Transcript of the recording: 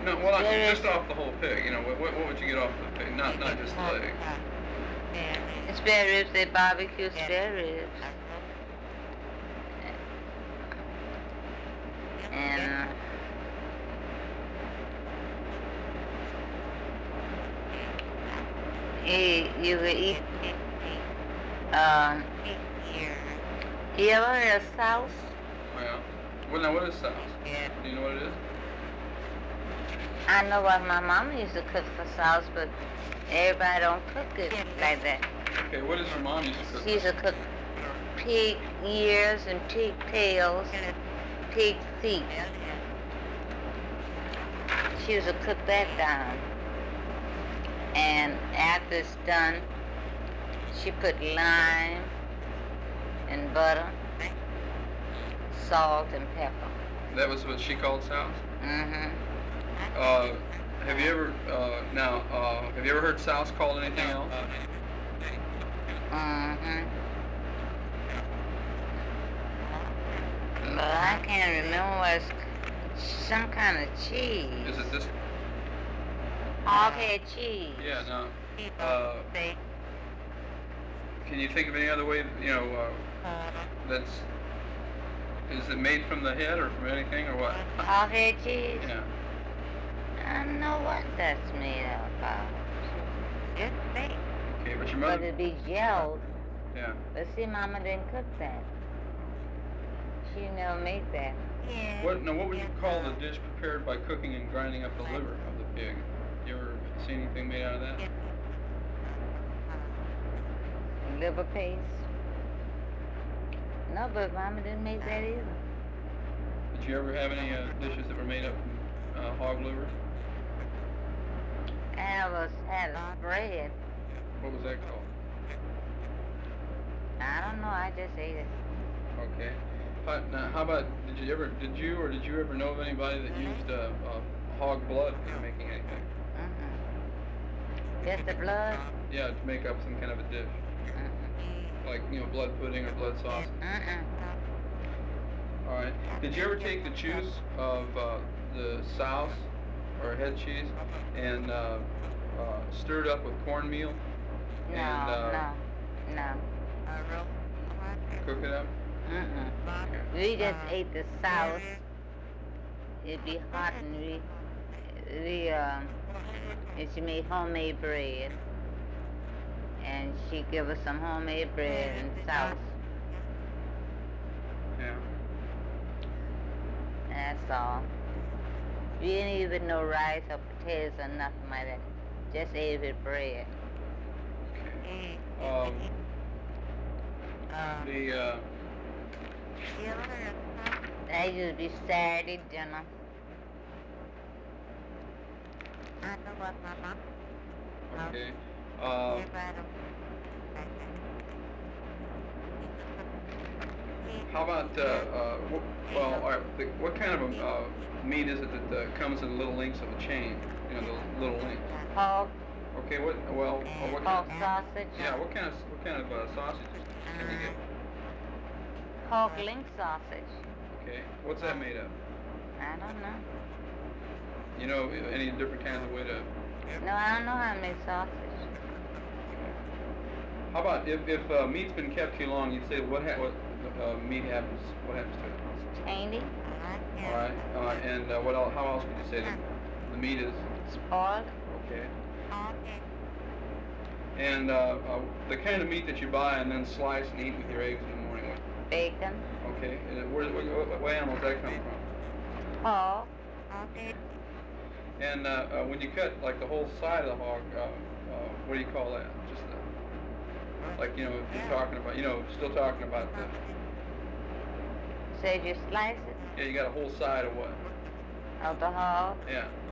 No, well, There just off the whole pig. You know, what would you get off the pig? Not just the leg. is spare ribs. They barbecue spare ribs. And you will eat. Um, you ever heard of sauce? Well, now what is sauce? Do you know what it is? I know what my mama used to cook for sauce, but everybody don't cook it like that. Okay, what does your mom used to cook? She used to cook pig ears and pig tails, pig feet. She used to cook that down. And after it's done, she put lime and butter, salt and pepper. That was what she called sauce? Mm-hmm. Have you ever, have you ever heard sauce called anything else? Mm-hmm. But I can't remember what it's some kind of cheese. Is it this? Hog-head cheese. Yeah, no. Can you think of any other way, that's, is it made from the head or from anything or what? Hog-head cheese? Yeah. I don't know what that's made of. Okay, but your But mother, it'd be gelled. yeah. But see, Mama didn't cook that. She never made that. What would you call the dish prepared by cooking and grinding up the liver of the pig? You ever seen anything made out of that? Liver paste. No, but Mama didn't make that either. Did you ever have any dishes that were made up from hog liver? I had a spread. What was that called? I don't know, I just ate it. Okay. Now, how about, did you ever know of anybody that used hog blood for making anything? Mm-mm. Just the blood? Yeah, to make up some kind of a dish. Mm-mm. Like, blood pudding or blood sauce. Mm-mm. All right. Did you ever take the juice of the souse or head cheese and stir it up with cornmeal? No. Cook it up? Mm-mm. We just ate the sauce. It'd be hot and and she made homemade bread. And she give us some homemade bread and sauce. Yeah. That's all. We didn't even know rice or potatoes or nothing like that. Just ate with bread. Okay. That used to be Saturday dinner. Okay. How about, all right, what kind of meat is it that comes in little links of a chain? You know, those little links. Pork. Okay, what Pork kind? sausage. Yeah, what kind of sausages can you get? Pork link sausage. Okay, what's that made of? I don't know. You know any different kinds of way to? No, I don't know how to make sausage. How about if meat's been kept too long? You'd say meat happens? What happens to it? Tainty. All right. And what else? How else would you say that the meat is? Spoiled. Okay. And the kind of meat that you buy and then slice and eat with your eggs in the morning. Bacon. Okay. And what animal does that come from? Pork. And when you cut like the whole side of the hog, what do you call that? Just if you're talking about, still talking about the. So you slice it? Yeah, you got a whole side of what? Of the hog? Yeah.